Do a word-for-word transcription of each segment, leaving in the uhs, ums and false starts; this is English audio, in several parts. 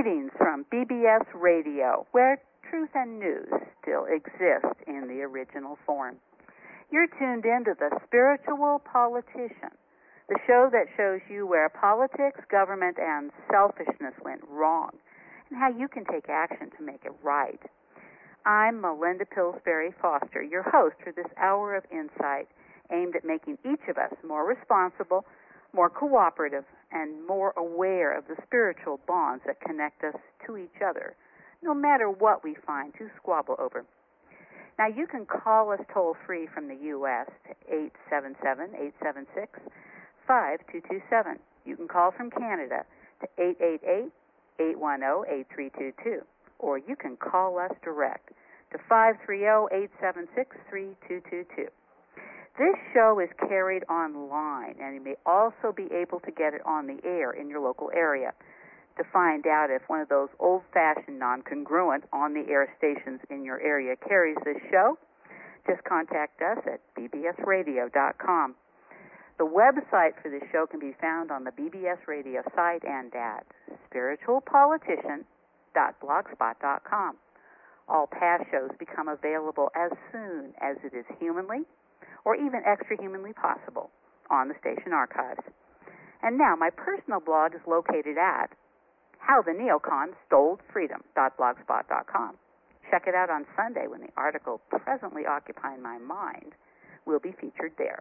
Greetings from B B S Radio, where truth and news still exist in the original form. You're tuned in to The Spiritual Politician, the show that shows you where politics, government, and selfishness went wrong, and how you can take action to make it right. I'm Melinda Pillsbury Foster, your host for this hour of insight aimed at making each of us more responsible, more cooperative, and more aware of the spiritual bonds that connect us to each other, no matter what we find to squabble over. Now, you can call us toll-free from the U S to eight seven seven, eight seven six, five two two seven. You can call from Canada to eight eight eight, eight one zero, eight three two two. Or you can call us direct to five three zero, eight seven six, three two two two. This show is carried online, and you may also be able to get it on the air in your local area. To find out if one of those old-fashioned, non-congruent on-the-air stations in your area carries this show, just contact us at b b s radio dot com. The website for this show can be found on the B B S Radio site and at spiritual politician dot blogspot dot com. All past shows become available as soon as it is humanly or even extra-humanly possible on the station archives. And now my personal blog is located at how the neocons stole freedom dot blogspot dot com. Check it out on Sunday when the article presently occupying my mind will be featured there.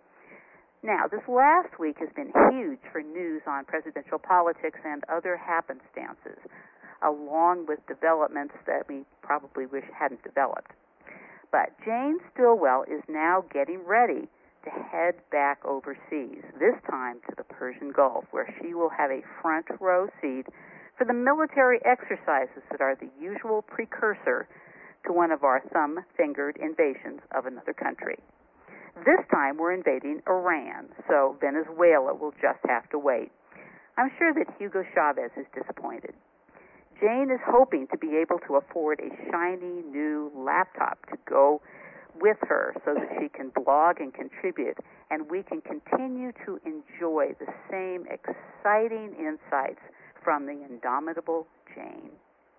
Now, this last week has been huge for news on presidential politics and other happenstances, along with developments that we probably wish hadn't developed. But Jane Stillwell is now getting ready to head back overseas, this time to the Persian Gulf, where she will have a front row seat for the military exercises that are the usual precursor to one of our thumb-fingered invasions of another country. This time we're invading Iran, so Venezuela will just have to wait. I'm sure that Hugo Chavez is disappointed. Jane is hoping to be able to afford a shiny new laptop to go with her so that she can blog and contribute, and we can continue to enjoy the same exciting insights from the indomitable Jane.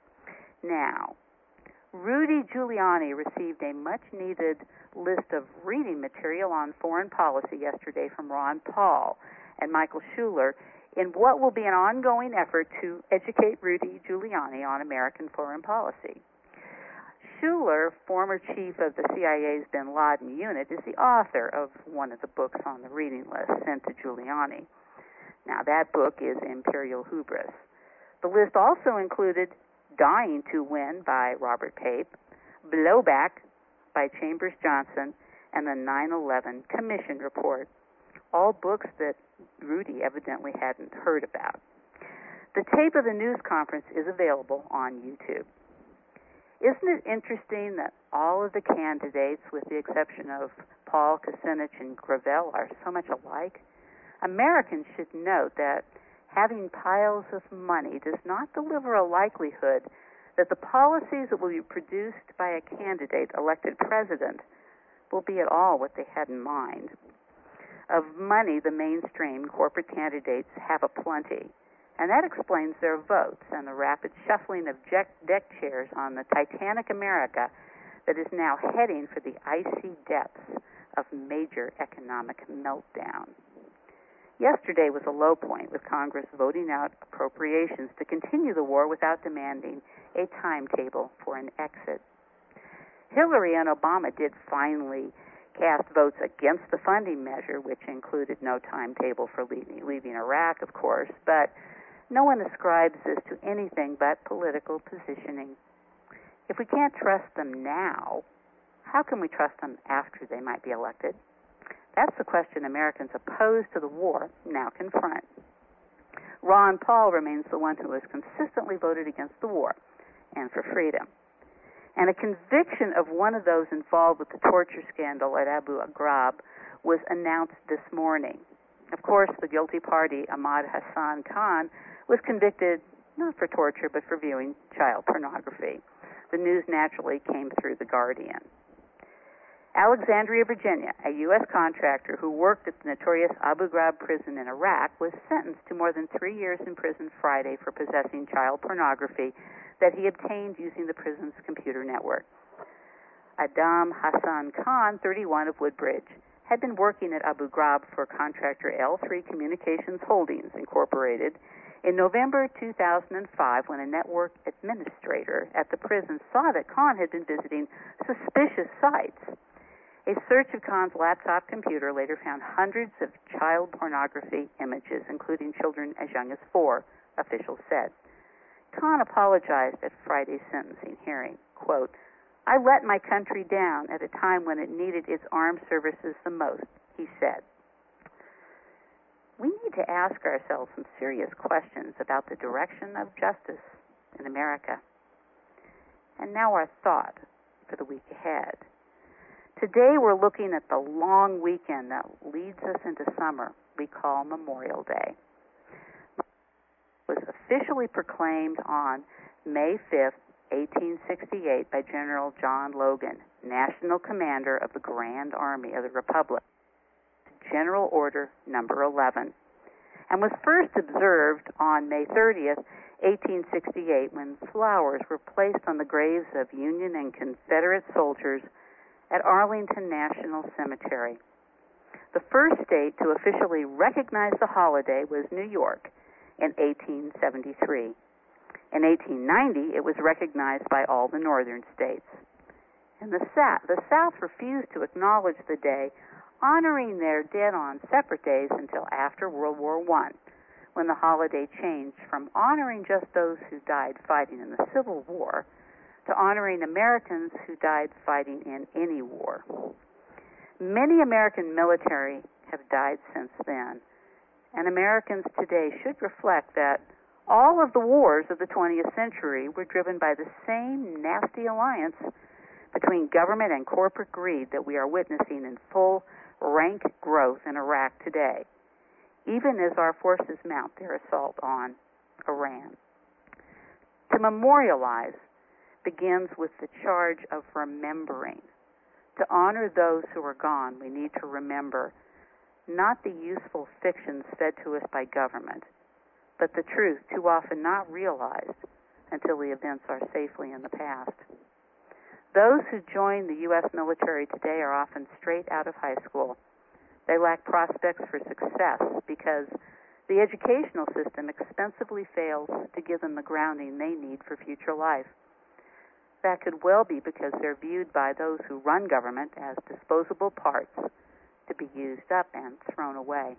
Now, Rudy Giuliani received a much-needed list of reading material on foreign policy yesterday from Ron Paul and Michael Schuller in what will be an ongoing effort to educate Rudy Giuliani on American foreign policy. Schuller, former chief of the C I A's bin Laden unit, is the author of one of the books on the reading list sent to Giuliani. Now, that book is Imperial Hubris. The list also included Dying to Win by Robert Pape, Blowback by Chambers Johnson, and the nine eleven Commission Report, all books that Rudy evidently hadn't heard about. The tape of the news conference is available on YouTube. Isn't it interesting that all of the candidates, with the exception of Paul Kucinich and Gravel, are so much alike? Americans should note that having piles of money does not deliver a likelihood that the policies that will be produced by a candidate elected president will be at all what they had in mind. Of money, the mainstream corporate candidates have aplenty, and that explains their votes and the rapid shuffling of deck chairs on the Titanic America that is now heading for the icy depths of major economic meltdown. Yesterday was a low point, with Congress voting out appropriations to continue the war without demanding a timetable for an exit. Hillary and Obama did finally cast votes against the funding measure, which included no timetable for leaving, leaving Iraq, of course, but no one ascribes this to anything but political positioning. If we can't trust them now, how can we trust them after they might be elected? That's the question Americans opposed to the war now confront. Ron Paul remains the one who has consistently voted against the war and for freedom. And a conviction of one of those involved with the torture scandal at Abu Ghraib was announced this morning. Of course, the guilty party, Ahmad Hassan Khan, was convicted not for torture but for viewing child pornography. The news naturally came through The Guardian. Alexandria, Virginia, a U S contractor who worked at the notorious Abu Ghraib prison in Iraq, was sentenced to more than three years in prison Friday for possessing child pornography that he obtained using the prison's computer network. Adam Hassan Khan, thirty-one, of Woodbridge, had been working at Abu Ghraib for contractor L three Communications Holdings, Incorporated, in November two thousand five, when a network administrator at the prison saw that Khan had been visiting suspicious sites. A search of Khan's laptop computer later found hundreds of child pornography images, including children as young as four, officials said. Khan apologized at Friday's sentencing hearing. Quote, "I let my country down at a time when it needed its armed services the most," he said. We need to ask ourselves some serious questions about the direction of justice in America. And now our thought for the week ahead. Today we're looking at the long weekend that leads us into summer we call Memorial Day. It was officially proclaimed on May fifth, eighteen sixty-eight by General John Logan, National Commander of the Grand Army of the Republic, General Order Number eleven, and was first observed on May thirtieth, eighteen sixty-eight, when flowers were placed on the graves of Union and Confederate soldiers at Arlington National Cemetery. The first state to officially recognize the holiday was New York in eighteen seventy-three. In eighteen ninety, it was recognized by all the northern states. In the South, the South refused to acknowledge the day, honoring their dead on separate days until after World War One, when the holiday changed from honoring just those who died fighting in the Civil War to honoring Americans who died fighting in any war. Many American military have died since then, and Americans today should reflect that all of the wars of the twentieth century were driven by the same nasty alliance between government and corporate greed that we are witnessing in full rank growth in Iraq today, even as our forces mount their assault on Iran. To memorialize begins with the charge of remembering. To honor those who are gone, we need to remember not the useful fictions fed to us by government, but the truth too often not realized until the events are safely in the past. Those who join the U S military today are often straight out of high school. They lack prospects for success because the educational system expensively fails to give them the grounding they need for future life. That could well be because they're viewed by those who run government as disposable parts to be used up and thrown away.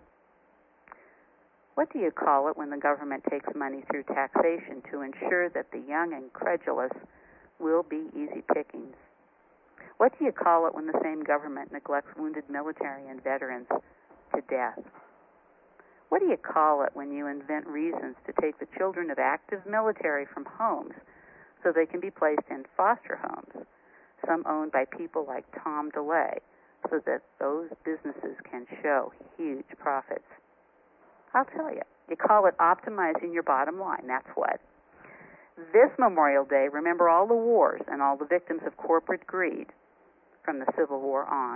What do you call it when the government takes money through taxation to ensure that the young and credulous will be easy pickings? What do you call it when the same government neglects wounded military and veterans to death? What do you call it when you invent reasons to take the children of active military from homes so they can be placed in foster homes, some owned by people like Tom DeLay, so that those businesses can show huge profits? I'll tell you, you call it optimizing your bottom line, that's what. This Memorial Day, remember all the wars and all the victims of corporate greed from the Civil War on.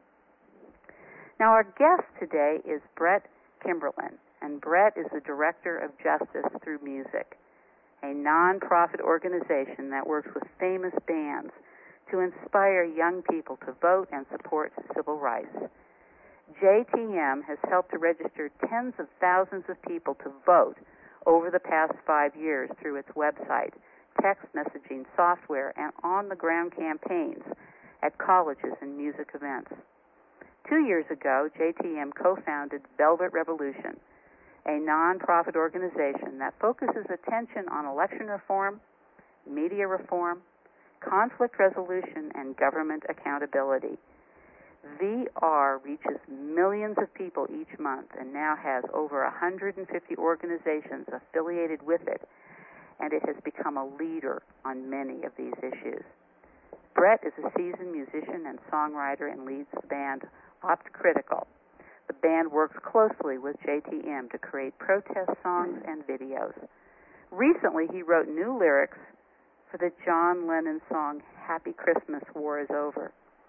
Now, our guest today is Brett Kimberlin, and Brett is the Director of Justice Through Music, a non-profit organization that works with famous bands to inspire young people to vote and support civil rights. J T M has helped to register tens of thousands of people to vote over the past five years through its website, text messaging software, and on-the-ground campaigns at colleges and music events. Two years ago, J T M co-founded Velvet Revolution, a non-profit organization that focuses attention on election reform, media reform, conflict resolution, and government accountability. V R reaches millions of people each month and now has over one hundred fifty organizations affiliated with it, and it has become a leader on many of these issues. Brett is a seasoned musician and songwriter and leads the band Opt Critical. The band works closely with J T M to create protest songs and videos. Recently, he wrote new lyrics for the John Lennon song Happy Christmas, War is Over,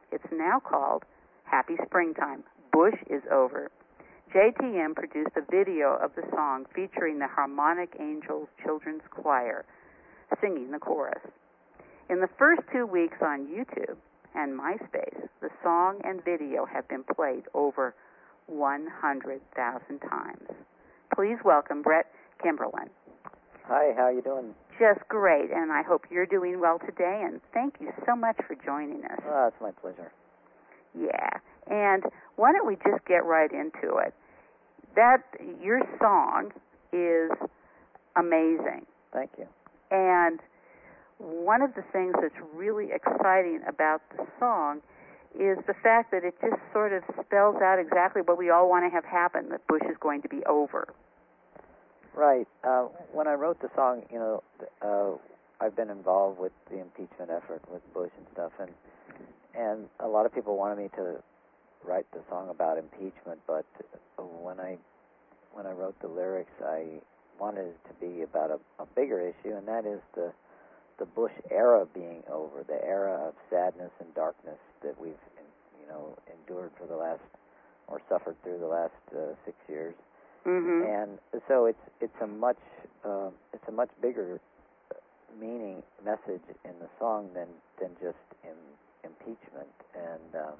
It's now called Happy Springtime, Bush is Over. J T M produced a video of the song featuring the Harmonic Angels Children's Choir singing the chorus. In the first two weeks on YouTube and MySpace, the song and video have been played over one hundred thousand times. Please welcome Brett Kimberlin. Hi, how are you doing? Just great, and I hope you're doing well today, and thank you so much for joining us. Oh, it's my pleasure. Yeah, and why don't we just get right into it? That, your song is amazing. Thank you. And one of the things that's really exciting about the song is the fact that it just sort of spells out exactly what we all want to have happen, that Bush is going to be over. Right. Uh, when I wrote the song, you know, uh, I've been involved with the impeachment effort with Bush and stuff, and and a lot of people wanted me to write the song about impeachment, but when I when I wrote the lyrics, I wanted it to be about a, a bigger issue, and that is the the Bush era being over, the era of sadness and darkness that we've, you know, endured for the last, or suffered through the last uh, six years. Mm-hmm. And so it's it's a much uh, it's a much bigger meaning message in the song than than just in, impeachment. And um,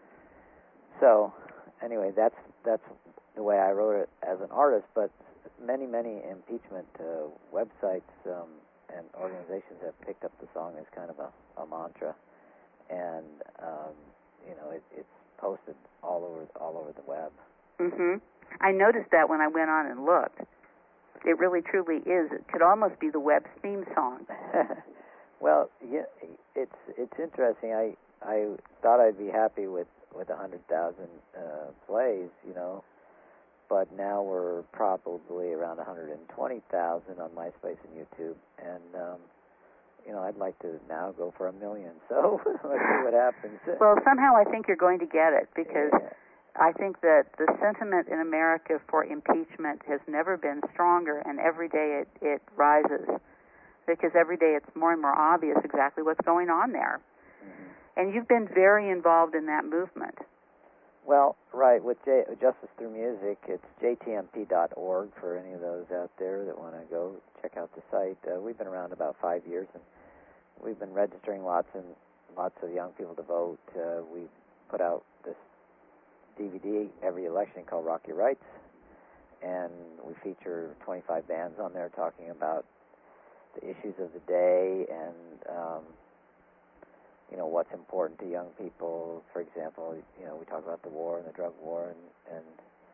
so anyway, that's that's the way I wrote it as an artist. But many many impeachment uh, websites um, and organizations have picked up the song as kind of a, a mantra, and um, you know it, it's posted all over all over the web. Mm-hmm. I noticed that when I went on and looked. It really, truly is. It could almost be the web's theme song. Well, yeah, it's it's interesting. I I thought I'd be happy with with a hundred thousand uh, plays, you know, but now we're probably around a hundred and twenty thousand on MySpace and YouTube, and um, you know, I'd like to now go for a million. So let's see what happens. Well, somehow I think you're going to get it, because Yeah. I think that the sentiment in America for impeachment has never been stronger, and every day it, it rises, because every day it's more and more obvious exactly what's going on there. Mm-hmm. And you've been very involved in that movement. Well, right, with J- Justice Through Music, it's j t m p dot org for any of those out there that want to go check out the site. Uh, we've been around about five years, and we've been registering lots and lots of young people to vote. Uh, we put out this D V D every election called Rock Your Rights, and we feature twenty-five bands on there talking about the issues of the day and um, you know, what's important to young people. For example, you know, we talk about the war and the drug war and, and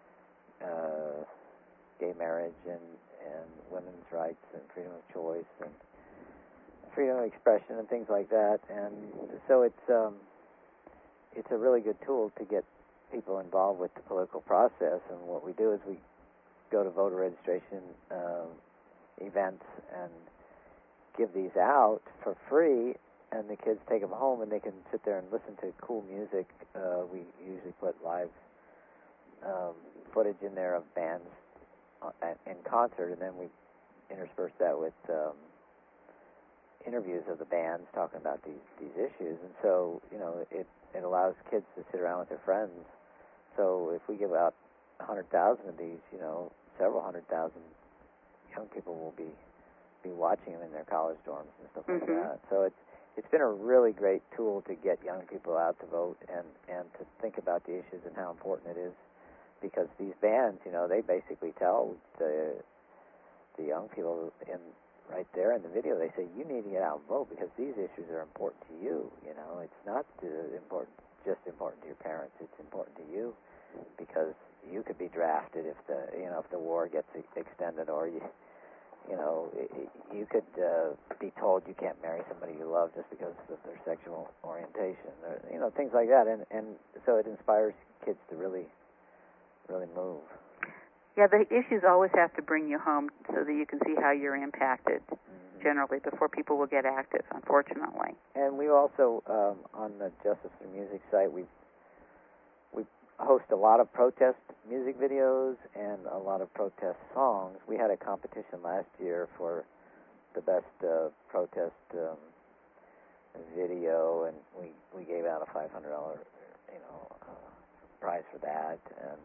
uh, gay marriage and, and women's rights and freedom of choice and freedom of expression and things like that. And so it's um, it's a really good tool to get people involved with the political process. And what we do is we go to voter registration uh, events and give these out for free, and the kids take them home and they can sit there and listen to cool music. Uh, we usually put live um, footage in there of bands in concert, and then we intersperse that with um, interviews of the bands talking about these these issues. And so, you know, it it allows kids to sit around with their friends. So if we give out a hundred thousand of these, you know, several hundred thousand young people will be be watching them in their college dorms and stuff mm-hmm. like that. So it's it's been a really great tool to get young people out to vote and and to think about the issues and how important it is, because these bands, you know, they basically tell the the young people in right there in the video, they say, you need to get out and vote because these issues are important to you. You know, it's not uh, important just important to your parents. It's important to you because you could be drafted if the you know if the war gets extended, or you you know you could uh, be told you can't marry somebody you love just because of their sexual orientation, or you know things like that. And and so it inspires kids to really really move. Yeah, the issues always have to bring you home so that you can see how you're impacted, mm-hmm. generally, before people will get active, unfortunately. And we also, um, on the Justice Through Music site, we we host a lot of protest music videos and a lot of protest songs. We had a competition last year for the best uh, protest um, video, and we we gave out a five hundred dollar, you know, uh, prize for that. And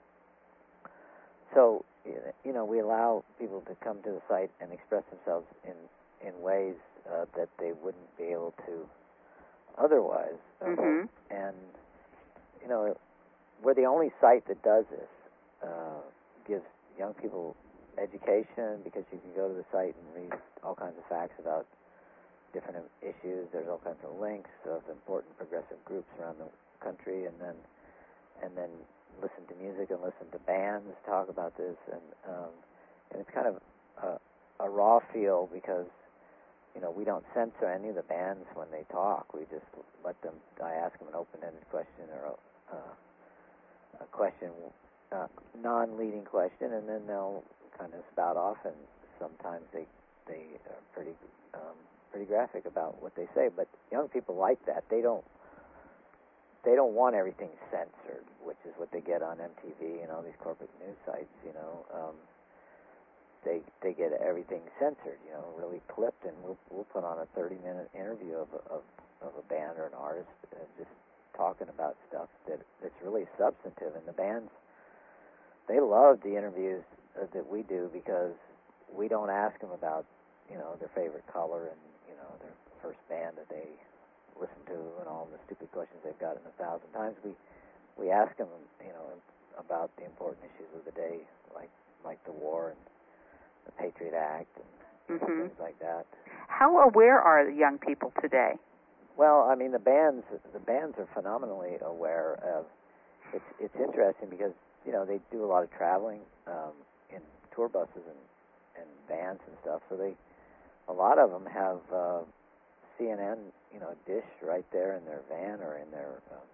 so, you know, we allow people to come to the site and express themselves in in ways uh, that they wouldn't be able to otherwise. Mm-hmm. And you know, we're the only site that does this. Uh, gives young people education, because you can go to the site and read all kinds of facts about different issues. There's all kinds of links of important progressive groups around the country, and then and then listen to music and listen to bands talk about this, and um, and it's kind of a, a raw feel, because you know we don't censor any of the bands when they talk. We just let them. I ask them an open-ended question or a, uh, a question, uh, non-leading question, and then they'll kind of spout off, and sometimes they they are pretty um, pretty graphic about what they say. But young people like that. They don't they don't want everything censored, which is what they get on M T V and all these corporate news sites. You know, um, they they get everything censored. You know, really clipped, and we'll we'll put on a thirty minute interview of a, of of a band or an artist, uh, just talking about stuff that that's really substantive. And the bands, they love the interviews uh, that we do, because we don't ask them about, you know, their favorite color and, you know, their first band that they listen to and all the stupid questions they've gotten a thousand times. We we ask them, you know, about the important issues of the day, like like the war and the Patriot Act and mm-hmm. things like that. How aware are the young people today? Well, I mean, the bands the bands are phenomenally aware of. It's it's interesting because, you know, they do a lot of traveling um, in tour buses and, and vans and stuff. So they, a lot of them have uh, C N N, you know, dish right there in their van or in their um,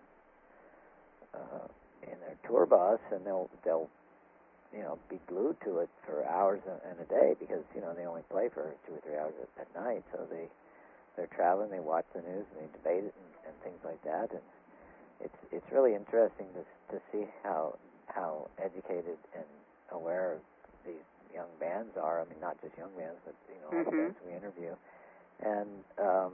uh, in their tour bus, and they'll they'll you know be glued to it for hours and a day, because you know they only play for two or three hours at, at night. So they they're traveling, they watch the news, and they debate it and, and things like that. And it's it's really interesting to to see how how educated and aware these young bands are. I mean, not just young bands, but you know, all mm-hmm. the bands we interview. And um,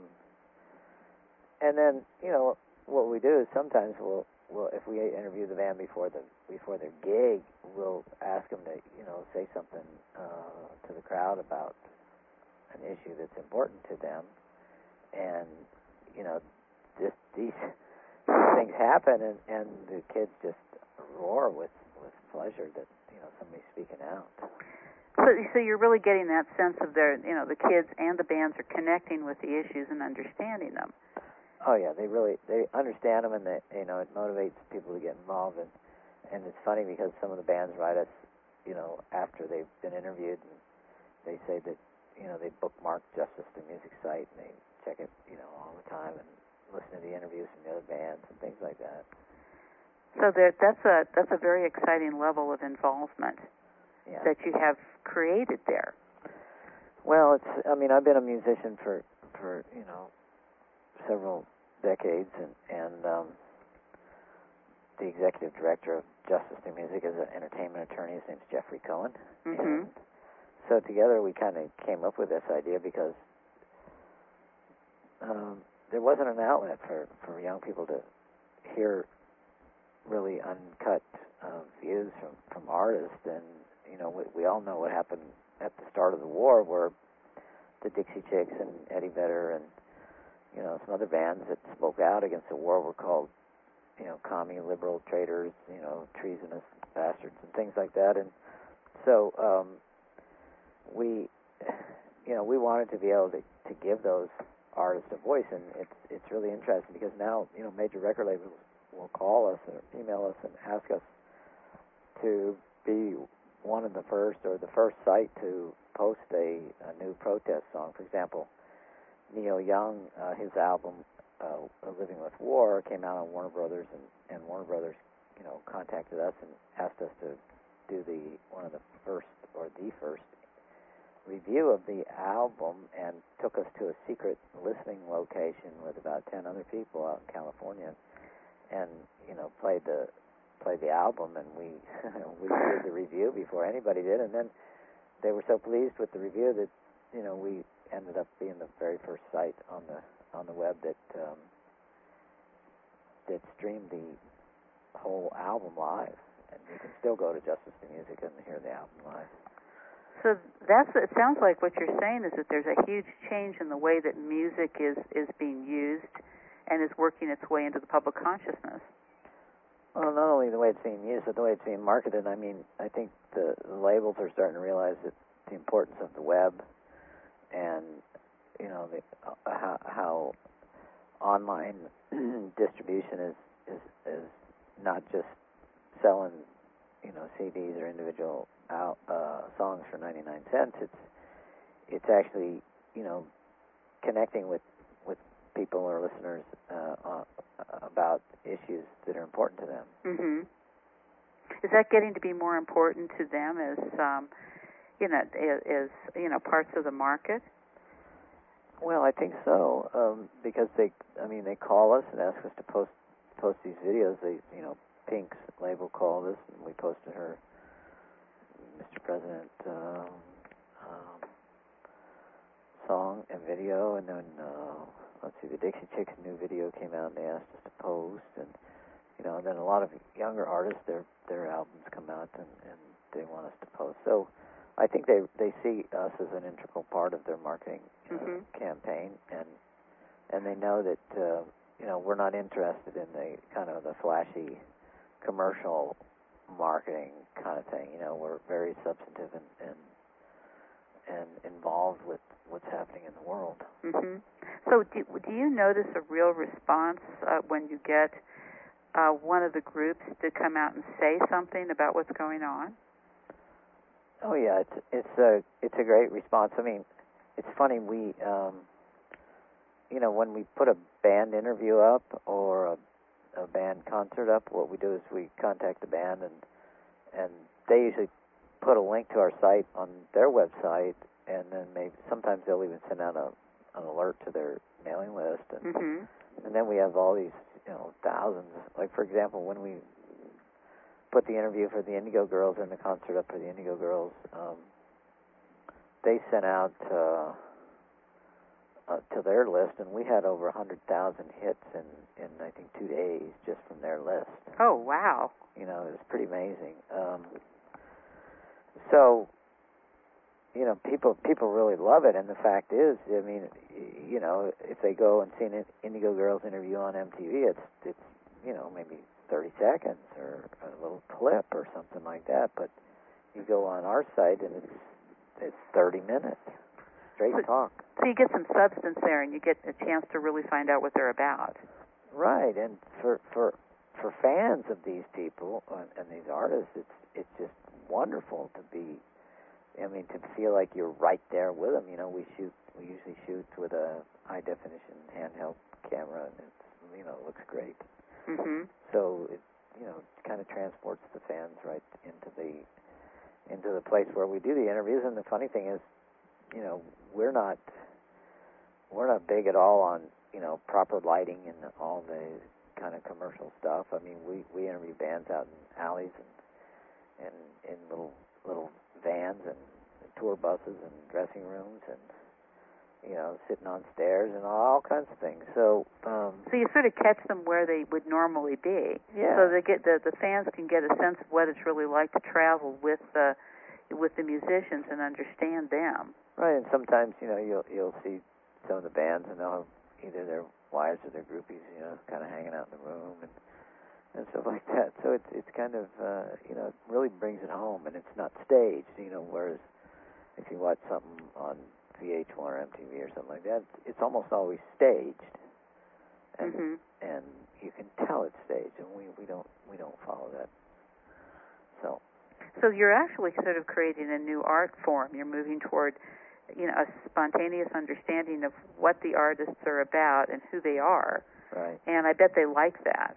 and then you know what we do is sometimes we'll we'll if we interview the band before the before their gig, we'll ask them to you know say something uh, to the crowd about an issue that's important to them. And you know, this these things happen, and, and the kids just roar with, with pleasure that you know somebody's speaking out. So, so you're really getting that sense of their, you know, the kids and the bands are connecting with the issues and understanding them. Oh yeah, they really they understand them, and they, you know it motivates people to get involved. And and it's funny because some of the bands write us, you know, after they've been interviewed, and they say that you know they bookmark Justice the Music site and they check it, you know, all the time and listen to the interviews from the other bands and things like that. So there, that's a that's a very exciting level of involvement yeah. that you have created there. Well, it's I mean I've been a musician for for you know several decades, and and um, the executive director of Justice to Music is an entertainment attorney. His name's Jeffrey Cohen. Mm-hmm. And so together we kind of came up with this idea because um, there wasn't an outlet for, for young people to hear really uncut uh, views from, from artists. And, you know, we, we all know what happened at the start of the war, where the Dixie Chicks and Eddie Vedder and, you know, some other bands that spoke out against the war were called, you know, commie, liberal, traitors, you know, treasonous bastards and things like that. And so um, we, you know, we wanted to be able to, to give those artists a voice, and it's it's really interesting because now, you know, major record labels will call us or email us and ask us to be one of the first or the first site to post a, a new protest song. For example, Neil Young, uh, his album uh, Living with War came out on Warner Brothers, and, and Warner Brothers, you know, contacted us and asked us to do the one of the first or the first review of the album, and took us to a secret listening location with about ten other people out in California, and you know played the played the album, and we we did the review before anybody did, and then they were so pleased with the review that you know we ended up being the very first site on the on the web that um, that streamed the whole album live, and you can still go to Justice to Music and hear the album live. So that's it. Sounds like what you're saying is that there's a huge change in the way that music is is being used and is working its way into the public consciousness. Well, not only the way it's being used, but the way it's being marketed. I mean, I think the, the labels are starting to realize that the importance of the web, and you know the, uh, how, how online distribution is, is is not just selling, you know, C Ds or individual out, uh, songs for ninety-nine cents. It's it's actually, you know, connecting with with people or listeners uh, uh, about issues that are important to them. Mm-hmm. Is that getting to be more important to them as, um, you know, as, you know, parts of the market? Well, I think so, um, because they, I mean, they call us and ask us to post post these videos. They, you know, Pink's label called us, and we posted her Mister President um, um, song and video, and then uh, let's see, the Dixie Chicks new video came out, and they asked us to post, and you know, and then a lot of younger artists, their their albums come out, and, and they want us to post. So I think they they see us as an integral part of their marketing uh, mm-hmm. campaign, and and they know that uh, you know, we're not interested in the kind of the flashy commercial marketing kind of thing. You know, we're very substantive and and, and involved with what's happening in the world. Mm-hmm. So do, do you notice a real response uh, when you get uh, one of the groups to come out and say something about what's going on? Oh yeah, it's it's a it's a great response. I mean, it's funny, we um, you know, when we put a band interview up or a a band concert up, what we do is we contact the band, and and they usually put a link to our site on their website, and then maybe sometimes they'll even send out a an alert to their mailing list, and mm-hmm. and then we have all these, you know, thousands. Like, for example, when we put the interview for the Indigo Girls and the concert up for the Indigo Girls, um, they sent out uh, Uh, to their list, and we had over one hundred thousand hits in, in, I think, two days just from their list. Oh, wow. You know, it was pretty amazing. Um, so, you know, people people really love it, and the fact is, I mean, you know, if they go and see an Indigo Girls interview on M T V, it's, it's you know, maybe thirty seconds or a little clip or something like that, but you go on our site, and it's, it's thirty minutes. Straight so, talk. So you get some substance there, and you get a chance to really find out what they're about. Right, and for for for fans of these people and, and these artists, it's it's just wonderful to be. I mean, to feel like you're right there with them. You know, we shoot. We usually shoot with a high definition handheld camera, and it's, you know, it looks great. Mm-hmm. So it, you know, it kind of transports the fans right into the into the place where we do the interviews. And the funny thing is, you know, we're not we're not big at all on, you know, proper lighting and all the kind of commercial stuff. I mean, we, we interview bands out in alleys and and in little little vans and tour buses and dressing rooms and, you know, sitting on stairs and all kinds of things. So um, so you sort of catch them where they would normally be. Yeah. So they get the the fans can get a sense of what it's really like to travel with the with the musicians and understand them. Right, and sometimes, you know, you'll you'll see some of the bands, and they'll have either their wives or their groupies, you know, kind of hanging out in the room and and stuff like that. So it's it's kind of uh, you know, it really brings it home, and it's not staged, you know. Whereas if you watch something on V H one or M T V or something like that, it's almost always staged, and mm-hmm. and you can tell it's staged, and we, we don't we don't follow that. So. So you're actually sort of creating a new art form. You're moving toward, you know, a spontaneous understanding of what the artists are about and who they are. Right. And I bet they like that.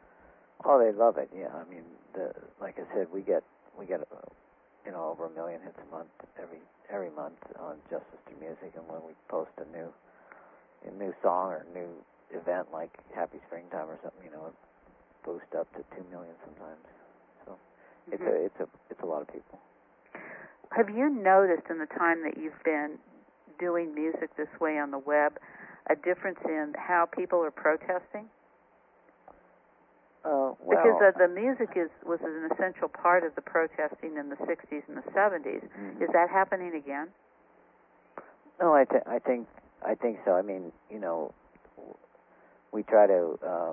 Oh, they love it. Yeah. I mean, the, like I said, we get we get uh, you know, over a million hits a month every every month on Justice to Music, and when we post a new a new song or a new event like Happy Springtime or something, you know, it boosts up to two million sometimes. So. It's a it's a it's a lot of people. Have you noticed in the time that you've been doing music this way on the web a difference in how people are protesting? Uh, well, because uh, the music is was an essential part of the protesting in the sixties and the seventies. Mm-hmm. Is that happening again? No, I, th- I think I think so. I mean, you know, we try to um,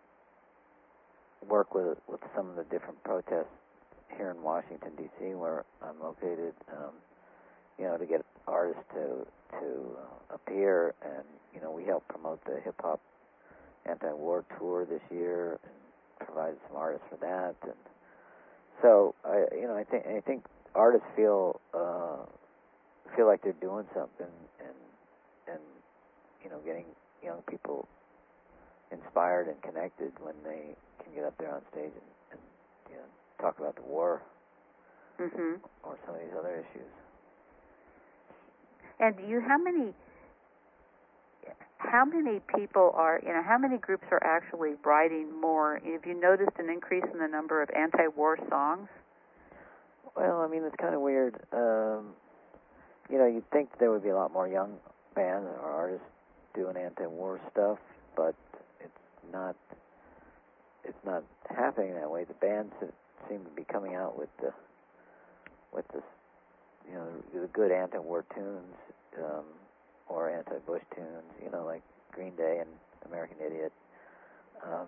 work with with some of the different protests here in Washington D C, where I'm located. Um, you know, to get artists to to uh, appear, and you know, we help promote the hip hop anti-war tour this year, and provided some artists for that. And so, I you know, I think I think artists feel. Uh, feel like they're doing something, and and you know, getting young people inspired and connected when they can get up there on stage and, and you know, talk about the war mm-hmm. or some of these other issues. And do you how many how many people are you know how many groups are actually writing more? Have you noticed an increase in the number of anti-war songs? Well, I mean, it's kind of weird. Um, You know, you'd think there would be a lot more young bands or artists doing anti-war stuff, but it's not. It's not happening that way. The bands that seem to be coming out with the, with the, you know, the good anti-war tunes um, or anti-Bush tunes. You know, like Green Day and American Idiot. Um,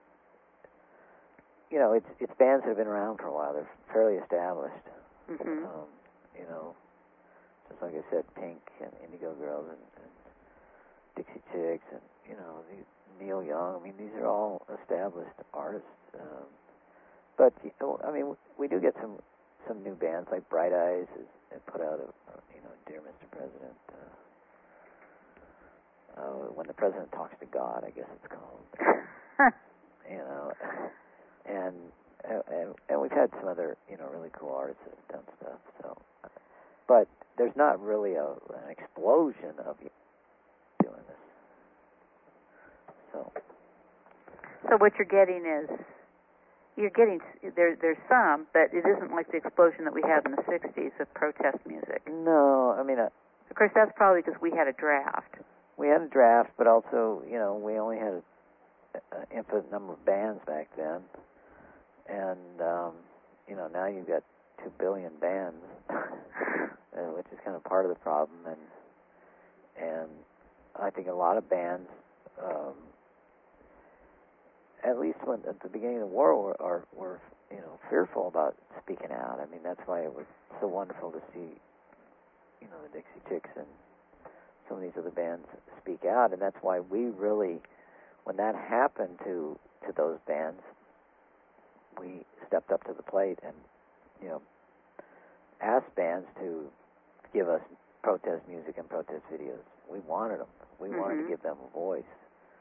you know, it's it's bands that have been around for a while. They're fairly established. Mm-hmm. Um, you know. Just like I said, Pink and Indigo Girls and, and Dixie Chicks and, you know, these, Neil Young. I mean, these are all established artists. Um, but, you know, I mean, we do get some some new bands, like Bright Eyes has, has put out, a, a, you know, Dear Mister President. Uh, uh, when the President Talks to God, I guess it's called. you know, and, and and we've had some other, you know, really cool artists that have done stuff. So, but there's not really a, an explosion of doing this. So, so what you're getting is you're getting there. There's some, but it isn't like the explosion that we had in the sixties of protest music. No, I mean, uh, of course, that's probably because we had a draft. We had a draft, but also, you know, we only had an infinite number of bands back then, and um, you know, now you've got two billion bands. Uh, which is kind of part of the problem, and and I think a lot of bands, um, at least when at the beginning of the war, were, are, were you know fearful about speaking out. I mean, that's why it was so wonderful to see, you know, the Dixie Chicks and some of these other bands speak out, and that's why we really, when that happened to to those bands, we stepped up to the plate and, you know, asked bands to give us protest music and protest videos. We wanted them. We mm-hmm. wanted to give them a voice.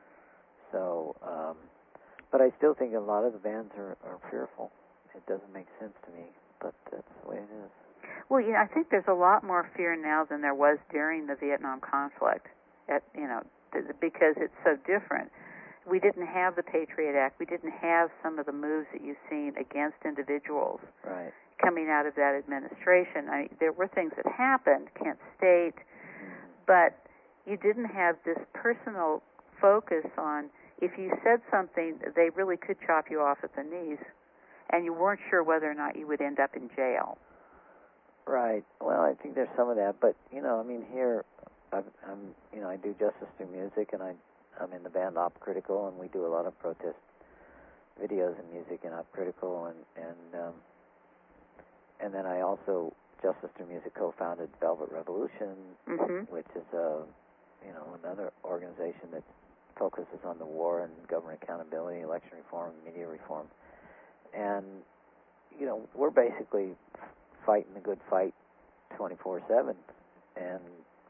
So, um, but I still think a lot of the bands are, are fearful. It doesn't make sense to me, but that's the way it is. Well, you know, I think there's a lot more fear now than there was during the Vietnam conflict. At, you know, th- because it's so different. We didn't have the Patriot Act. We didn't have some of the moves that you've seen against individuals. Right. Coming out of that administration. I mean, there were things that happened, Kent State, but you didn't have this personal focus on if you said something, they really could chop you off at the knees, and you weren't sure whether or not you would end up in jail. Right. Well, I think there's some of that, but you know, I mean, here, I've, I'm, you know, I do Justice Through Music, and I, I'm in the band Op Critical, and we do a lot of protest videos and music in Op Critical, and and um, And then I also, Justice Through Music, co-founded Velvet Revolution, mm-hmm. which is a, you know, another organization that focuses on the war and government accountability, election reform, media reform. And, you know, we're basically fighting the good fight twenty-four seven. And,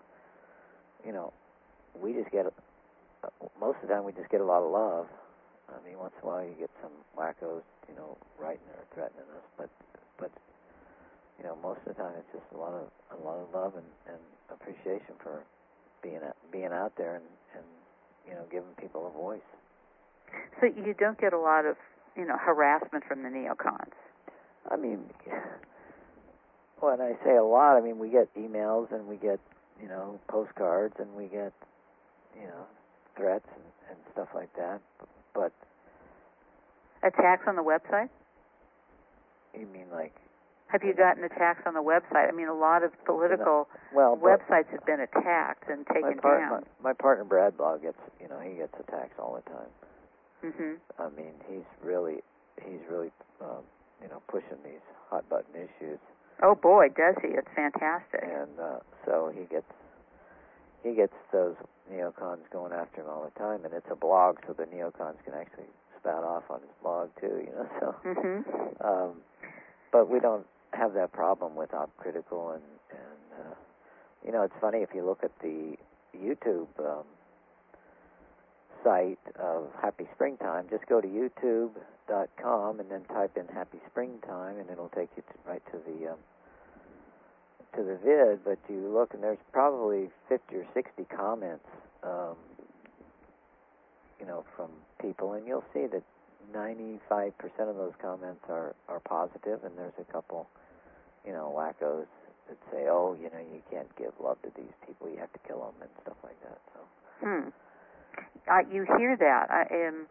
you know, we just get, most of the time we just get a lot of love. I mean, once in a while you get some wackos, you know, writing or threatening us, but, but, you know, most of the time it's just a lot of a lot of love and, and appreciation for being a, being out there and, and you know giving people a voice. So you don't get a lot of you know harassment from the neocons. I mean, when I say a lot, I mean we get emails and we get you know, postcards, and we get, you know, threats and, and stuff like that. But attacks on the website? You mean like? Have you gotten attacks on the website? I mean, a lot of political well, websites have been attacked and taken my part, down. My, my partner Brad Blog gets, you know, he gets attacks all the time. Mm-hmm. I mean, he's really, he's really, um, you know, pushing these hot button issues. Oh boy, does he! It's fantastic. And uh, so he gets, he gets those neocons going after him all the time, and it's a blog, so the neocons can actually spout off on his blog too, you know. So, mm-hmm. um, but we don't have that problem with Op Critical, and and uh, you know, it's funny if you look at the YouTube um, site of Happy Springtime. Just go to YouTube dot com and then type in Happy Springtime, and it'll take you to, right to the um, to the vid. But you look, and there's probably fifty or sixty comments, um, you know, from people, and you'll see that ninety-five percent of those comments are, are positive, and there's a couple, you know, wackos that say, oh, you know, you can't give love to these people, you have to kill them, and stuff like that. So, hmm. Uh, you hear that? I am.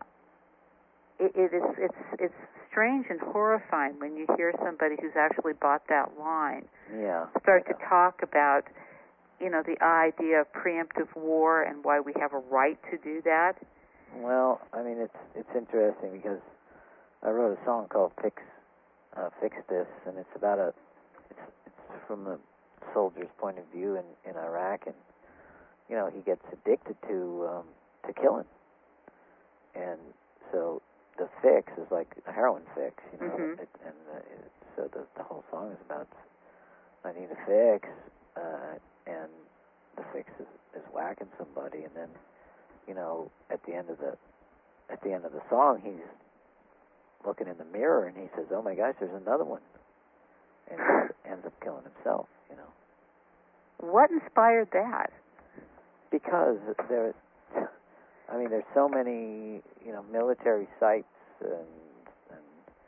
It, it is. It's. It's strange and horrifying when you hear somebody who's actually bought that line. Yeah. Start yeah. to talk about, you know, the idea of preemptive war and why we have a right to do that. Well, I mean, it's it's interesting because I wrote a song called "Fix uh, Fix This," and it's about a it's it's from the soldier's point of view in, in Iraq, and you know he gets addicted to um, to killing, and so the fix is like a heroin fix, you know, mm-hmm. it, and uh, it, so the the whole song is about I need a fix, uh, and the fix is, is whacking somebody, and then. You know, at the end of the at the end of the song, he's looking in the mirror and he says, "Oh my gosh, there's another one," and he ends up killing himself. You know. What inspired that? Because there, I mean, there's so many, you know, military sites and and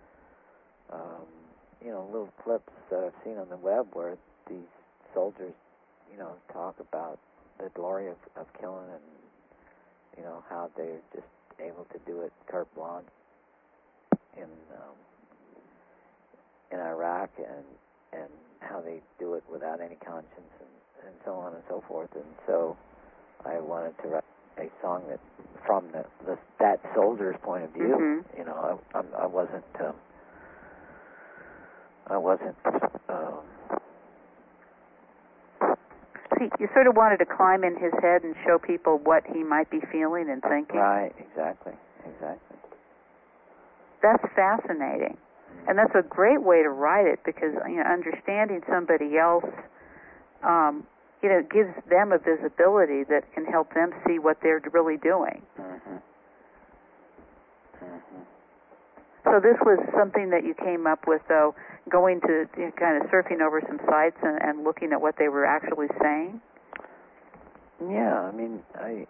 um, you know, little clips that I've seen on the web where these soldiers, you know, talk about the glory of, of killing and. You know, how they're just able to do it carte blanche in um, in Iraq, and and how they do it without any conscience, and, and so on and so forth. And so I wanted to write a song that, from the, the that soldier's point of view, mm-hmm. you know, I, I, I wasn't, um, I wasn't. Um, You sort of wanted to climb in his head and show people what he might be feeling and thinking. Right, exactly, exactly. That's fascinating. And that's a great way to write it because, you know, understanding somebody else, um, you know, gives them a visibility that can help them see what they're really doing. Mm-hmm. Mm-hmm. So this was something that you came up with, though, going to, you know, kind of surfing over some sites and, and looking at what they were actually saying? Yeah, I mean, I,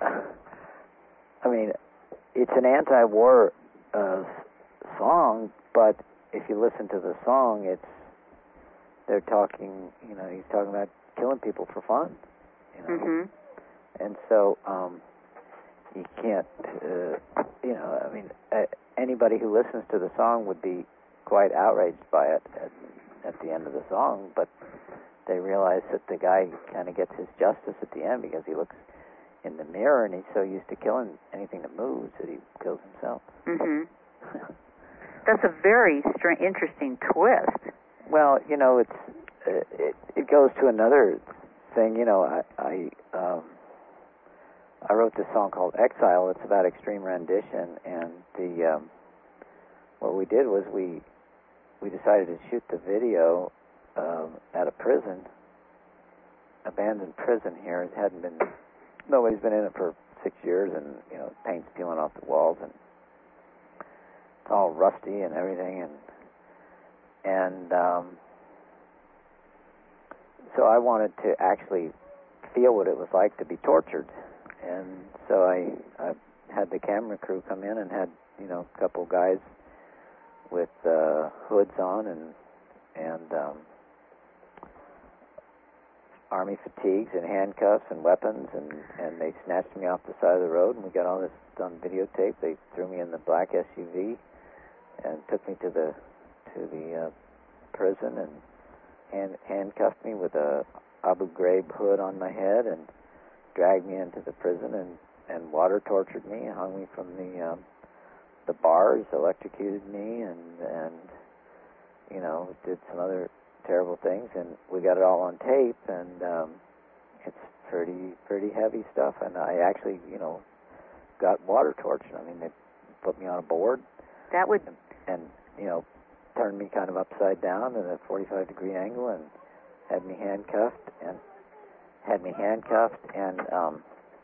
I mean, it's an anti-war uh, song, but if you listen to the song, it's they're talking. You know, he's talking about killing people for fun. You know, mm-hmm. and so um, you can't. Uh, you know, I mean, uh, anybody who listens to the song would be quite outraged by it at, at the end of the song, but they realize that the guy kind of gets his justice at the end because he looks in the mirror and he's so used to killing anything that moves that he kills himself. Mm-hmm. That's a very str- interesting twist. Well, you know, it's uh, it, it goes to another thing. You know, I I, um, I wrote this song called Exile. It's about extreme rendition, and the um, what we did was we we decided to shoot the video um, at a prison, abandoned prison here. It hadn't been, nobody's been in it for six years, and you know, paint's peeling off the walls, and it's all rusty and everything, and and um, so I wanted to actually feel what it was like to be tortured, and so I, I had the camera crew come in and had, you know, a couple guys with uh, hoods on and and um, Army fatigues and handcuffs and weapons, and, and they snatched me off the side of the road, and we got all this on videotape. They threw me in the black S U V and took me to the to the uh, prison and hand, handcuffed me with a Abu Ghraib hood on my head and dragged me into the prison and, and water tortured me, hung me from the um, the bars, electrocuted me, and and you know did some other terrible things, and we got it all on tape, and um, it's pretty pretty heavy stuff. And I actually, you know, got water tortured. I mean, they put me on a board. That would and, and you know, turned me kind of upside down at a forty-five degree angle, and had me handcuffed, and had me handcuffed, and um,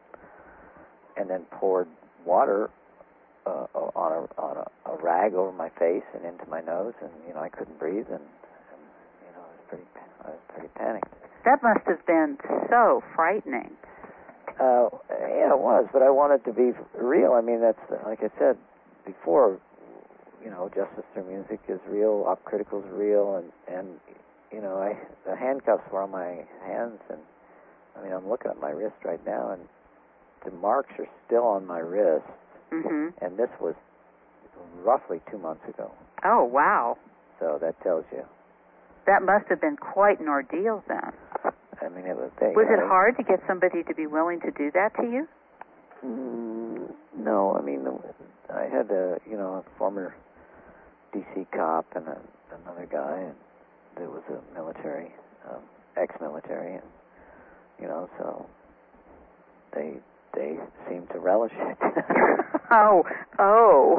and then poured water uh, on a on a, a rag over my face and into my nose, and you know, I couldn't breathe, and. Pretty, I was pretty panicked. That must have been so frightening. Uh, yeah, it was, but I wanted to be real. I mean, that's like I said before. You know, Justice Through Music is real. Op Critical is real, and and you know, I the handcuffs were on my hands, and I mean, I'm looking at my wrist right now, and the marks are still on my wrist. Mm-hmm. And this was roughly two months ago. Oh, wow! So that tells you. That must have been quite an ordeal then. I mean, it was big. Was it hard to get somebody to be willing to do that to you? Mm, no, I mean, I had a, you know, a former D C cop and a, another guy, and that was a military, um, ex-military, and, you know, so they they seemed to relish it. oh, oh.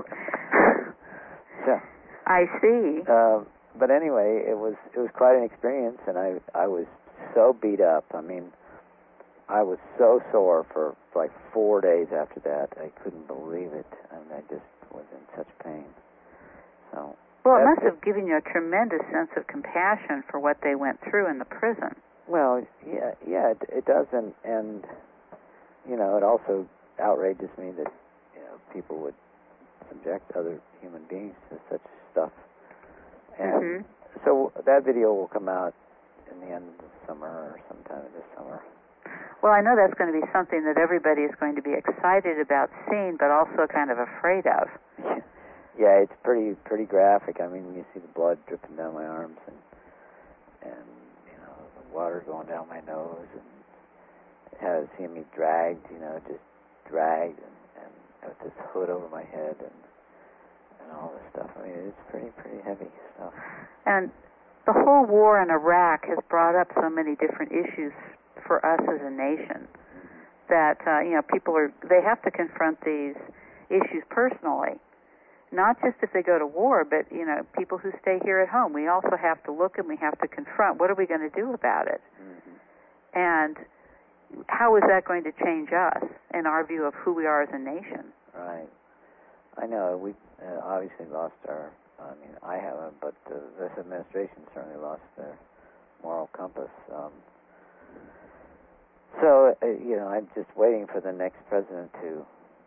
So, I see. Um, But anyway, it was it was quite an experience, and I I was so beat up. I mean, I was so sore for like four days after that. I couldn't believe it, and I just was in such pain. So. Well, it must have given you a tremendous sense of compassion for what they went through in the prison. Well, yeah, yeah, it, it does, and and you know, it also outrages me that you know people would subject other human beings to such stuff. And mm-hmm. so that video will come out in the end of the summer or sometime this summer. Well, I know that's going to be something that everybody is going to be excited about seeing, but also kind of afraid of. Yeah, it's pretty pretty graphic. I mean, you see the blood dripping down my arms, and and you know the water going down my nose, and it has seen me dragged, you know, just dragged, and, and with this hood over my head, and. And all this stuff. I mean, it's pretty, pretty heavy stuff. And the whole war in Iraq has brought up so many different issues for us as a nation that, uh, you know, people are, they have to confront these issues personally. Not just if they go to war, but, you know, people who stay here at home. We also have to look and we have to confront what are we going to do about it? Mm-hmm. And how is that going to change us in our view of who we are as a nation? Right. I know we uh, obviously lost our. I mean, I haven't, but uh, this administration certainly lost their moral compass. Um, so uh, you know, I'm just waiting for the next president to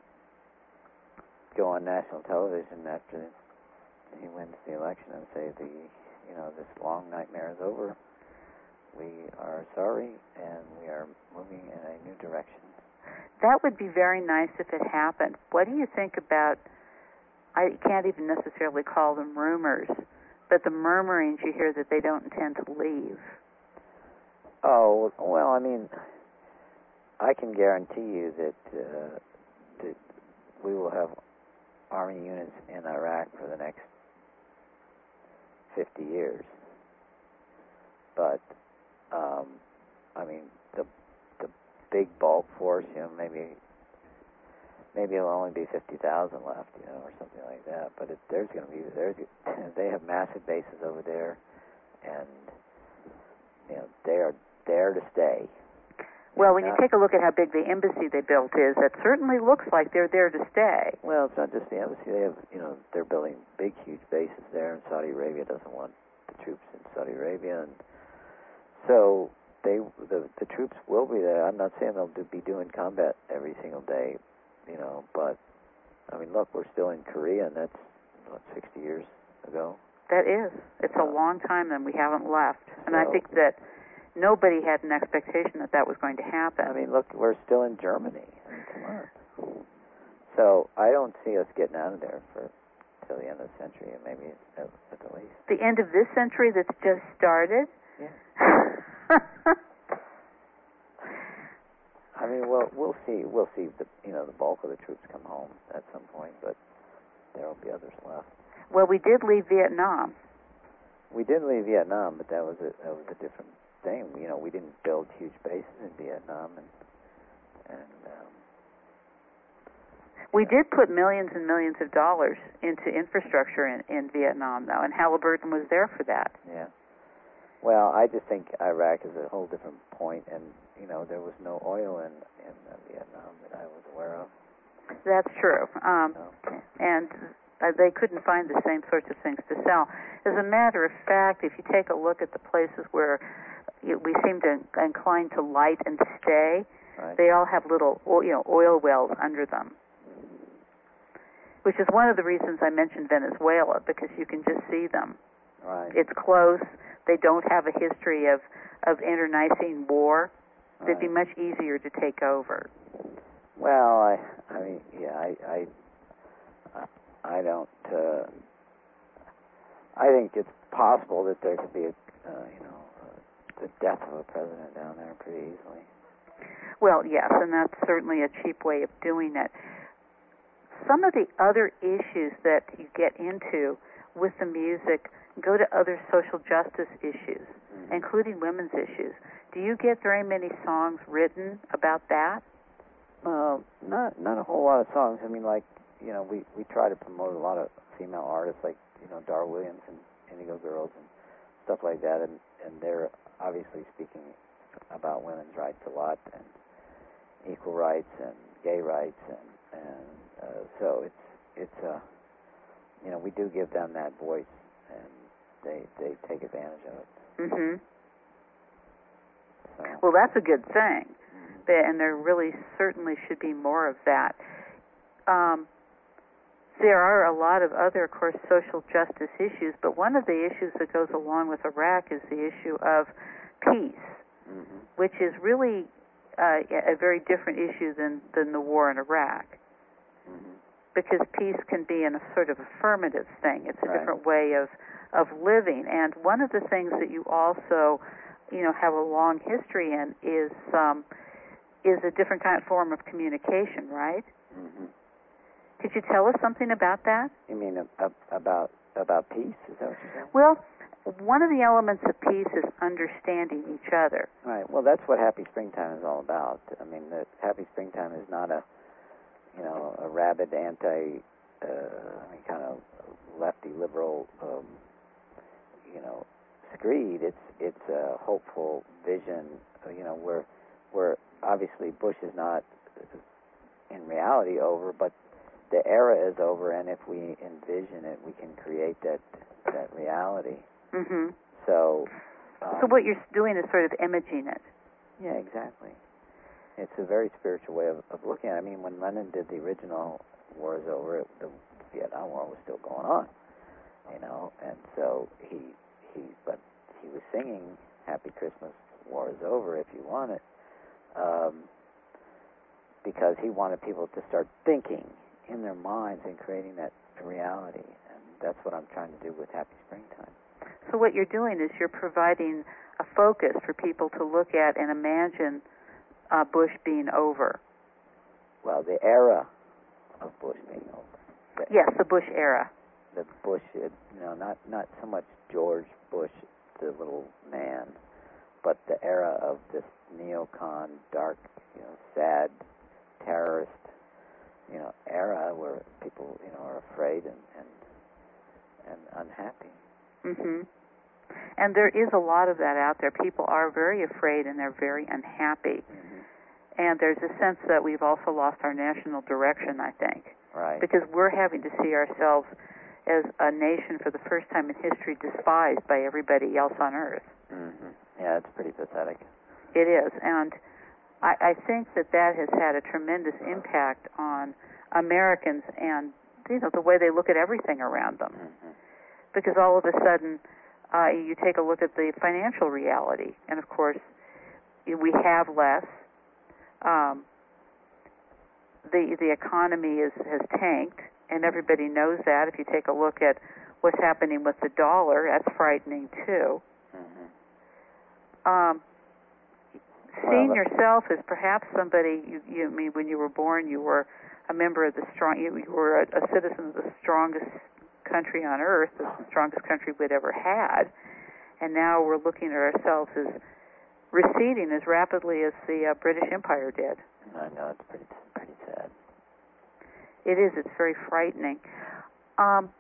go on national television after he wins the election and say the, you know, this long nightmare is over. We are sorry, and we are moving in a new direction. That would be very nice if it happened. What do you think about? I can't even necessarily call them rumors, but the murmurings you hear that they don't intend to leave. Oh, well, I mean, I can guarantee you that, uh, that we will have Army units in Iraq for the next fifty years. But, um, I mean, the the big bulk force, you know, maybe... Maybe it'll only be fifty thousand left, you know, or something like that. But it, there's going to be, there's, they have massive bases over there, and you know they are there to stay. Well, when you take a look at how big the embassy they built is, it certainly looks like they're there to stay. Well, it's not just the embassy. They have, you know, they're building big, huge bases there, and Saudi Arabia doesn't want the troops in Saudi Arabia, and so they, the the troops will be there. I'm not saying they'll do, be doing combat every single day. You know, but, I mean, look, we're still in Korea, and that's, what, sixty years ago? That is. It's uh, a long time, and we haven't left. And so, I think that nobody had an expectation that that was going to happen. I mean, look, we're still in Germany. I mean, come on. So I don't see us getting out of there for till the end of the century, and maybe at, at the least. The end of this century that's just started? Yeah. I mean, well, we'll see. We'll see. The you know the bulk of the troops come home at some point, but there will be others left. Well, we did leave Vietnam. We did leave Vietnam, but that was a that was a different thing. You know, we didn't build huge bases in Vietnam, and and um, we did put millions and millions of dollars into infrastructure in, in Vietnam, though, and Halliburton was there for that. Yeah. Well, I just think Iraq is a whole different point, and you know, there was no oil in in uh, Vietnam that I was aware of. That's true, um, So. and uh, they couldn't find the same sorts of things to sell. As a matter of fact, if you take a look at the places where we seem to incline to light and stay, Right. they all have little, you know, oil wells under them, which is one of the reasons I mentioned Venezuela, because you can just see them. Right. It's close. They don't have a history of, of internecine war. Right. It'd be much easier to take over. Well, I, I mean, yeah, I, I, I don't. Uh, I think it's possible that there could be a, uh, you know, uh, the death of a president down there pretty easily. Well, yes, and that's certainly a cheap way of doing it. Some of the other issues that you get into with the music go to other social justice issues, mm-hmm. including women's issues. Do you get very many songs written about that? Uh, not not a whole lot of songs. I mean, like, you know, we, we try to promote a lot of female artists, like, you know, Dar Williams and Indigo Girls and stuff like that, and, and they're obviously speaking about women's rights a lot, and equal rights and gay rights, and, and uh, so it's, it's uh, you know, we do give them that voice, and they they take advantage of it. Mm-hmm. So. Well, that's a good thing, and there really certainly should be more of that. Um, there are a lot of other, of course, social justice issues, but one of the issues that goes along with Iraq is the issue of peace, mm-hmm. which is really uh, a very different issue than, than the war in Iraq. Mm-hmm. Because peace can be in a sort of affirmative thing. It's a right. different way of, of living. And one of the things that you also, you know, have a long history in is um, is a different kind of form of communication, right? Mm-hmm. Could you tell us something about that? You mean uh, about about peace? Is that what you're saying? Well, one of the elements of peace is understanding each other. Right. Well, that's what Happy Springtime is all about. I mean, the Happy Springtime is not a, you know, a rabid anti, uh, I mean, kind of lefty liberal, um, you know, screed. It's it's a hopeful vision. You know, where where obviously Bush is not in reality over, but the era is over, and if we envision it, we can create that that reality. Mm-hmm. So. Um, so what you're doing is sort of imaging it. Yeah, exactly. It's a very spiritual way of, of looking at it. I mean, when Lennon did the original War is Over, it, the Vietnam War was still going on, you know, and so he, he, but he was singing Happy Christmas, War is Over, if you want it, um, because he wanted people to start thinking in their minds and creating that reality, and that's what I'm trying to do with Happy Springtime. So what you're doing is you're providing a focus for people to look at and imagine uh, Bush being over. Well, the era of Bush being over. The, yes, the Bush era. The Bush, you know, not not so much George Bush, the little man, but the era of this neocon, dark, you know, sad, terrorist, you know, era where people, you know, are afraid and and, and unhappy. Mm-hmm. And there is a lot of that out there. People are very afraid and they're very unhappy. Mm-hmm. And there's a sense that we've also lost our national direction, I think. Right. Because we're having to see ourselves as a nation for the first time in history despised by everybody else on earth. Mm-hmm. Yeah, it's pretty pathetic. It is. And I, I think that that has had a tremendous impact on Americans and, you know, the way they look at everything around them. Mm-hmm. Because all of a sudden, uh, you take a look at the financial reality, and of course, we have less. Um, the the economy is has tanked, and everybody knows that. If you take a look at what's happening with the dollar, that's frightening too. Mm-hmm. Um, seeing well, yourself as perhaps somebody, you, you I mean, when you were born, you were a member of the strong. You, you were a, a citizen of the strongest country on earth, the strongest country we'd ever had, and now we're looking at ourselves as receding as rapidly as the uh, British Empire did. I know, it's pretty pretty sad. It is. It's very frightening. Um,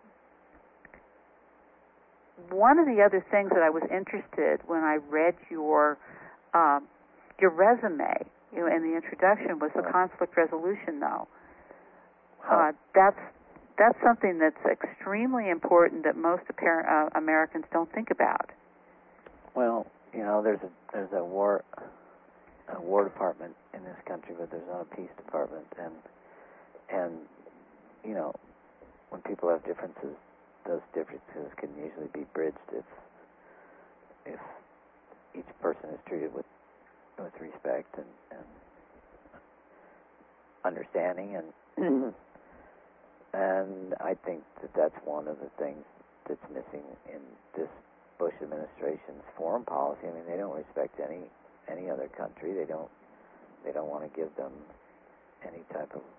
one of the other things that I was interested when I read your um, your resume, you know, in the introduction was the conflict resolution. Though uh, that's that's something that's extremely important that most apparent, uh, Americans don't think about. Well, you know, there's a there's a war a war department in this country, but there's not a peace department, and and you know, when people have differences, those differences can usually be bridged if if each person is treated with with respect and, and understanding, and and I think that that's one of the things that's missing in this Bush administration's foreign policy. I mean, they don't respect any any other country. They don't they don't want to give them any type of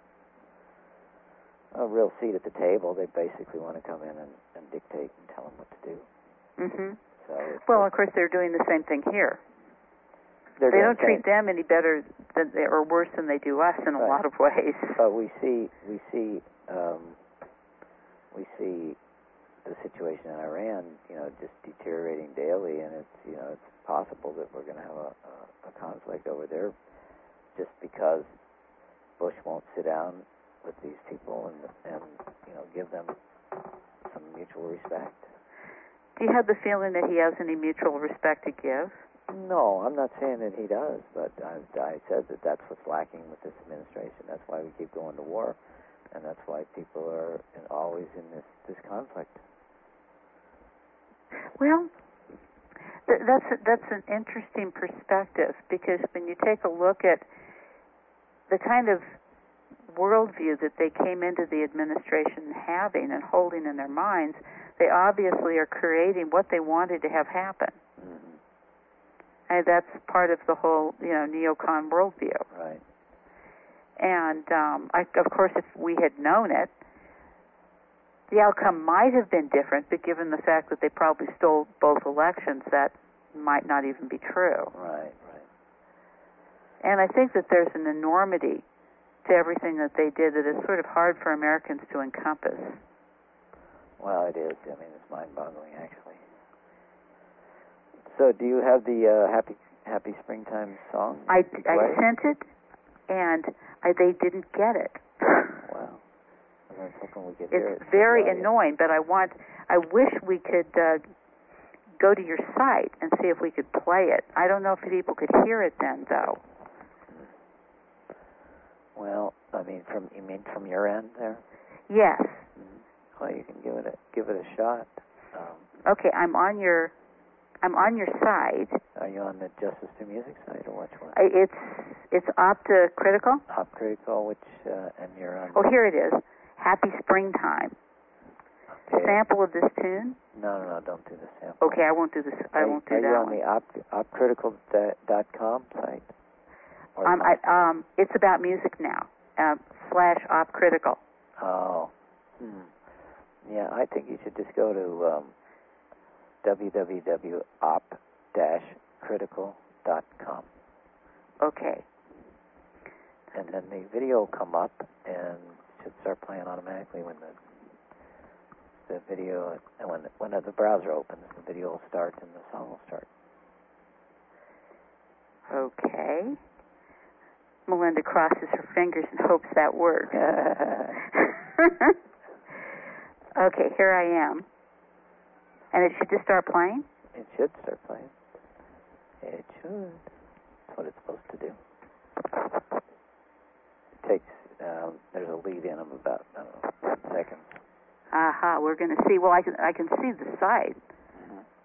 uh, a real seat at the table. They basically want to come in and, and dictate and tell them what to do. Mm-hmm. So well, of course, they're doing the same thing here. They don't treat them any better than they, or worse than they do us in a right. lot of ways. But we see we see um, we see the situation in Iran, you know, just deteriorating daily, and it's you know it's possible that we're going to have a, a, a conflict over there, just because Bush won't sit down with these people and and you know give them some mutual respect. Do you have the feeling that he has any mutual respect to give? No, I'm not saying that he does, but I, I said that that's what's lacking with this administration. That's why we keep going to war, and that's why people are in, always in this, this conflict. Well, th- that's a, that's an interesting perspective, because when you take a look at the kind of worldview that they came into the administration having and holding in their minds, they obviously are creating what they wanted to have happen. Mm-hmm. And that's part of the whole, you know, neocon worldview. Right. And um, I, of course, if we had known it, the outcome might have been different. But given the fact that they probably stole both elections, that might not even be true. Right. Right. And I think that there's an enormity to everything that they did that is sort of hard for Americans to encompass. Well, it is. I mean, it's mind-boggling, actually. So, do you have the uh, Happy Happy Springtime song? I, I sent it, and I, they didn't get it. Wow. I was hoping we could it's hear it. very annoying, but I want. I wish we could uh, go to your site and see if we could play it. I don't know if people could hear it then, though. Well, I mean, from you mean from your end there? Yes. Mm-hmm. Well, you can give it a give it a shot. Um, okay, I'm on your. I'm on your site. Are you on the Justice Through Music site, or which one? It's it's Opta Critical. Op Critical, which uh, and you're on. Oh, here it is. Happy Springtime. Okay. Sample of this tune. No, no, no, don't do the sample. Okay, I won't do this. I are, won't do are that. Are you on one. the op, opcritical dot com site? Or um, I, um, it's about music now. Uh, slash Op Critical. Oh. Hmm. Yeah, I think you should just go to. Um, w w w dot op dash critical dot com. Okay. And then the video will come up and should start playing automatically when the the video and when the, when the browser opens, the video will start and the song will start. Okay. Melinda crosses her fingers and hopes that works. Okay, here I am. And it should just start playing? It should start playing. It should. That's what it's supposed to do. It takes, um, there's a lead in of about, I don't know, ten seconds. Aha, uh-huh, we're going to see. Well, I can I can see the site. Mm-hmm.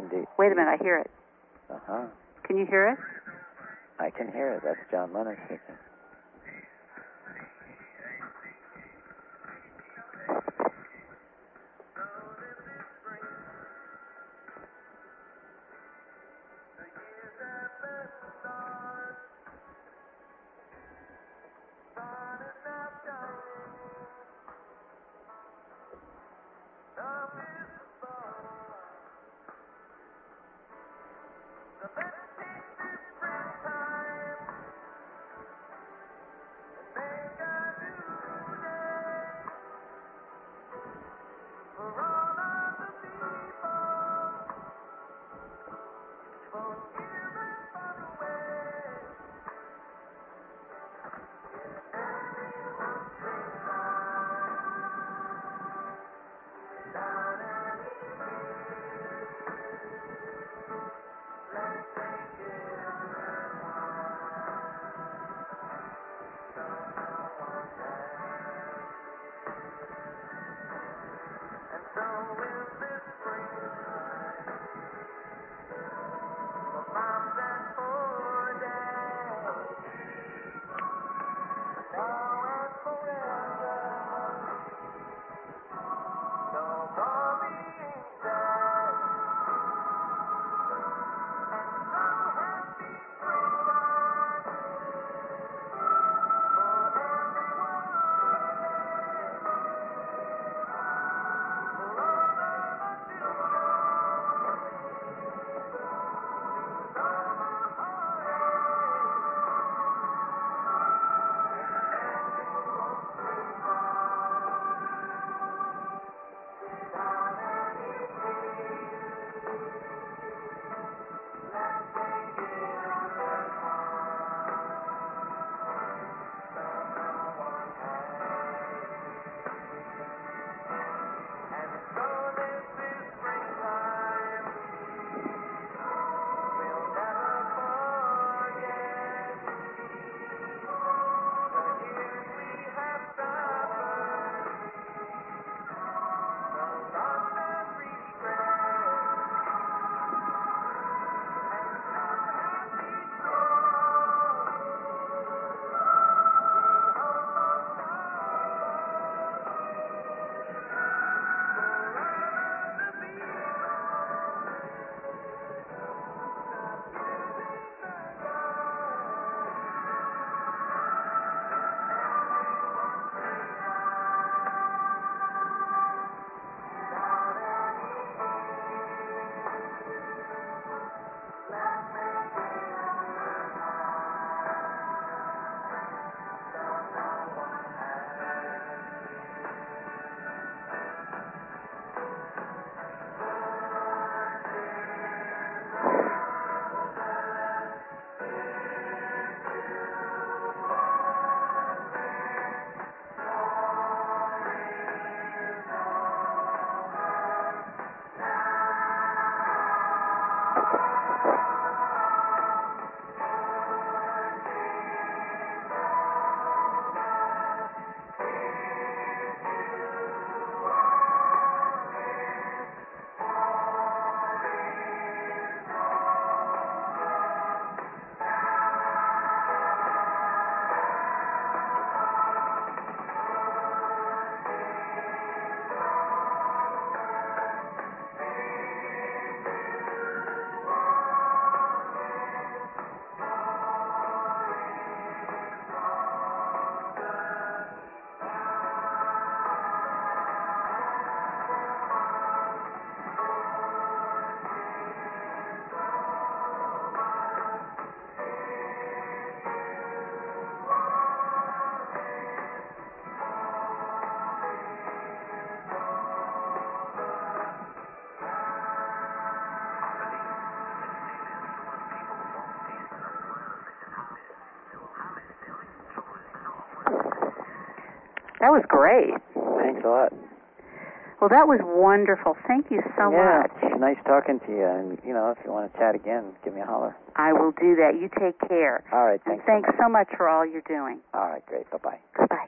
Do, Wait a minute, I hear it. Uh-huh. Can you hear it? I can hear it. That's John Lennon speaking. That was great. Thanks a lot. Well, that was wonderful. Thank you so yeah, much. Yeah, nice talking to you. And, you know, if you want to chat again, give me a holler. I will do that. You take care. All right, thanks. And thanks so much. so much for all you're doing. All right, great. Bye-bye. Bye-bye.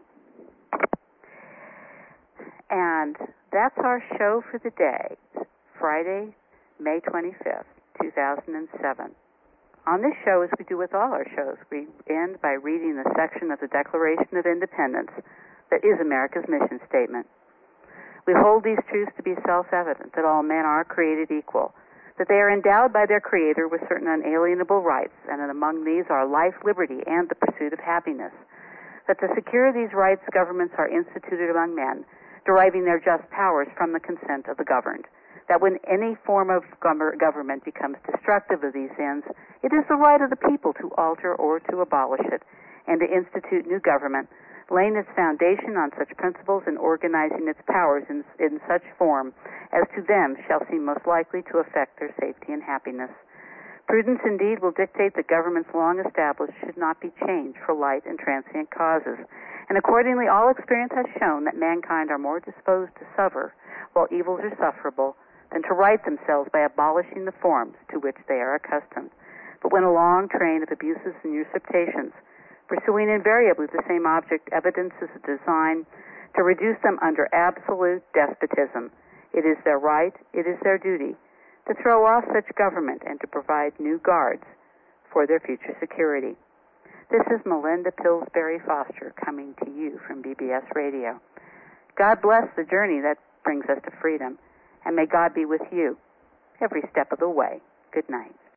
And that's our show for the day. Friday, May twenty-fifth, two thousand seven. On this show, as we do with all our shows, we end by reading the section of the Declaration of Independence that is America's mission statement. We hold these truths to be self-evident, that all men are created equal, that they are endowed by their Creator with certain unalienable rights, and that among these are life, liberty, and the pursuit of happiness, that to secure these rights, governments are instituted among men, deriving their just powers from the consent of the governed, that when any form of government becomes destructive of these ends, it is the right of the people to alter or to abolish it, and to institute new government, laying its foundation on such principles and organizing its powers in, in such form as to them shall seem most likely to affect their safety and happiness. Prudence indeed will dictate that governments long established should not be changed for light and transient causes, and accordingly all experience has shown that mankind are more disposed to suffer while evils are sufferable than to right themselves by abolishing the forms to which they are accustomed. But when a long train of abuses and usurpations, pursuing invariably the same object, evidences a design to reduce them under absolute despotism, it is their right, it is their duty, to throw off such government and to provide new guards for their future security. This is Melinda Pillsbury Foster coming to you from B B S Radio. God bless the journey that brings us to freedom, and may God be with you every step of the way. Good night.